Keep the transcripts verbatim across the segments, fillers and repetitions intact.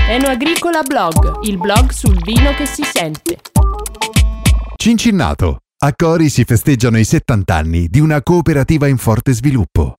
Enoagricola Blog, il blog sul vino che si sente. Cincinnato. A Cori si festeggiano i settanta anni di una cooperativa in forte sviluppo.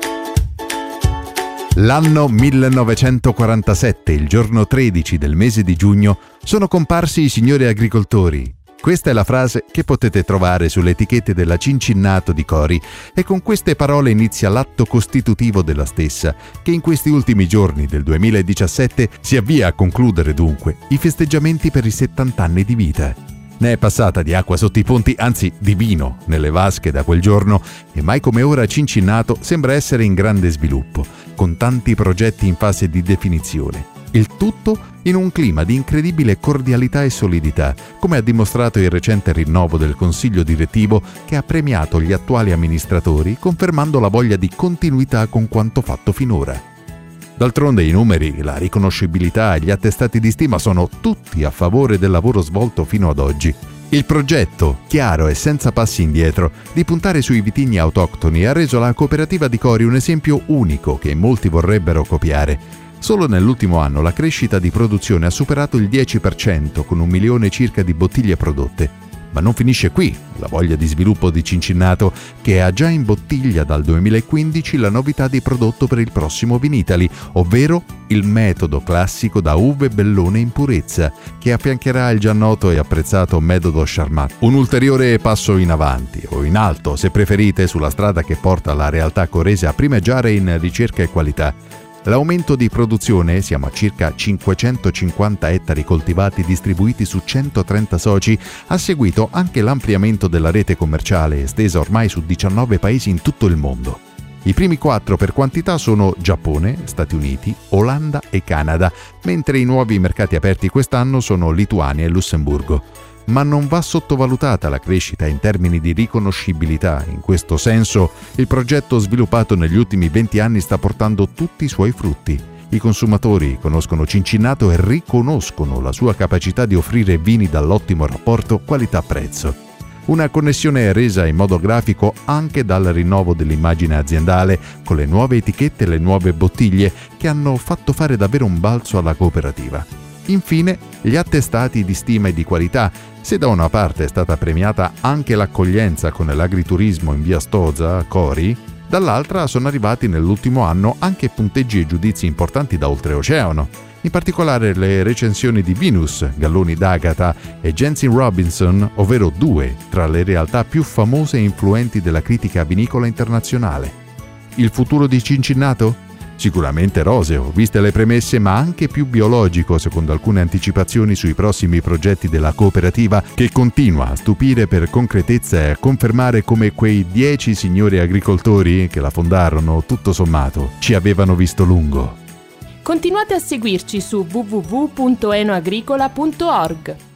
L'anno millenovecentoquarantasette, il giorno tredici del mese di giugno, sono comparsi i signori agricoltori. Questa è la frase che potete trovare sulle etichette della Cincinnato di Cori e con queste parole inizia l'atto costitutivo della stessa, che in questi ultimi giorni del duemiladiciassette si avvia a concludere dunque i festeggiamenti per i settanta anni di vita. Ne è passata di acqua sotto i ponti, anzi di vino nelle vasche da quel giorno, e mai come ora Cincinnato sembra essere in grande sviluppo, con tanti progetti in fase di definizione. Il tutto in un clima di incredibile cordialità e solidità, come ha dimostrato il recente rinnovo del consiglio direttivo che ha premiato gli attuali amministratori, confermando la voglia di continuità con quanto fatto finora. D'altronde i numeri, la riconoscibilità e gli attestati di stima sono tutti a favore del lavoro svolto fino ad oggi. Il progetto, chiaro e senza passi indietro, di puntare sui vitigni autoctoni ha reso la cooperativa di Cori un esempio unico che molti vorrebbero copiare. Solo nell'ultimo anno la crescita di produzione ha superato il dieci per cento, con un milione circa di bottiglie prodotte. Ma non finisce qui la voglia di sviluppo di Cincinnato, che ha già in bottiglia dal duemilaquindici la novità di prodotto per il prossimo Vinitaly, ovvero il metodo classico da uve bellone in purezza, che affiancherà il già noto e apprezzato metodo Charmat. Un ulteriore passo in avanti, o in alto se preferite, sulla strada che porta la realtà corese a primeggiare in ricerca e qualità. L'aumento di produzione, siamo a circa cinquecentocinquanta ettari coltivati distribuiti su centotrenta soci, ha seguito anche l'ampliamento della rete commerciale estesa ormai su diciannove paesi in tutto il mondo. I primi quattro per quantità sono Giappone, Stati Uniti, Olanda e Canada, mentre i nuovi mercati aperti quest'anno sono Lituania e Lussemburgo. Ma non va sottovalutata la crescita in termini di riconoscibilità. In questo senso, il progetto sviluppato negli ultimi venti anni sta portando tutti i suoi frutti. I consumatori conoscono Cincinnato e riconoscono la sua capacità di offrire vini dall'ottimo rapporto qualità-prezzo. Una connessione resa in modo grafico anche dal rinnovo dell'immagine aziendale, con le nuove etichette e le nuove bottiglie che hanno fatto fare davvero un balzo alla cooperativa. Infine, gli attestati di stima e di qualità. Se da una parte è stata premiata anche l'accoglienza con l'agriturismo in via Stoza, a Cori, dall'altra sono arrivati nell'ultimo anno anche punteggi e giudizi importanti da oltreoceano. In particolare le recensioni di Vinus, Galloni d'Agata e Jensen Robinson, ovvero due tra le realtà più famose e influenti della critica vinicola internazionale. Il futuro di Cincinnato? Sicuramente roseo, viste le premesse, ma anche più biologico, secondo alcune anticipazioni sui prossimi progetti della cooperativa, che continua a stupire per concretezza e a confermare come quei dieci signori agricoltori che la fondarono, tutto sommato, ci avevano visto lungo. Continuate a seguirci su w w w punto enoagricola punto org.